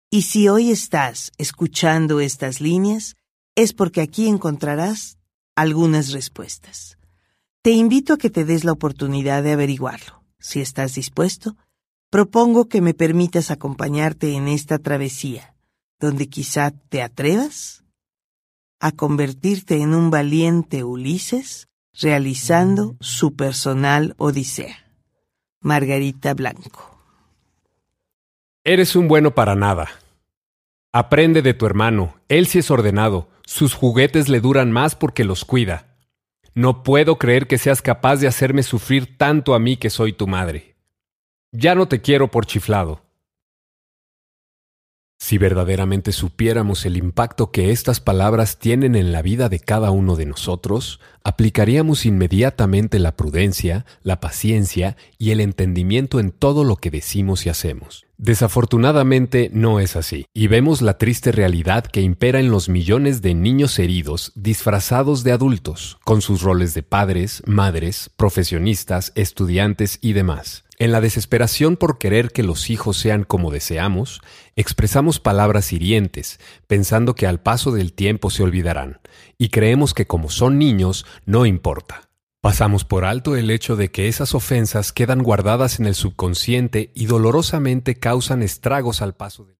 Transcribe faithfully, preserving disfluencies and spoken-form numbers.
Y si hoy estás escuchando estas líneas, es porque aquí encontrarás algunas respuestas. Te invito a que te des la oportunidad de averiguarlo. Si estás dispuesto, propongo que me permitas acompañarte en esta travesía, donde quizá te atrevas a convertirte en un valiente Ulises realizando su personal odisea. Margarita Blanco. Eres un bueno para nada. Aprende de tu hermano, él sí es ordenado, sus juguetes le duran más porque los cuida. No puedo creer que seas capaz de hacerme sufrir tanto a mí que soy tu madre. Ya no te quiero por chiflado. Si verdaderamente supiéramos el impacto que estas palabras tienen en la vida de cada uno de nosotros, aplicaríamos inmediatamente la prudencia, la paciencia y el entendimiento en todo lo que decimos y hacemos. Desafortunadamente no es así, y vemos la triste realidad que impera en los millones de niños heridos disfrazados de adultos, con sus roles de padres, madres, profesionistas, estudiantes y demás. En la desesperación por querer que los hijos sean como deseamos, expresamos palabras hirientes, pensando que al paso del tiempo se olvidarán, y creemos que como son niños, no importa. Pasamos por alto el hecho de que esas ofensas quedan guardadas en el subconsciente y dolorosamente causan estragos al paso del tiempo.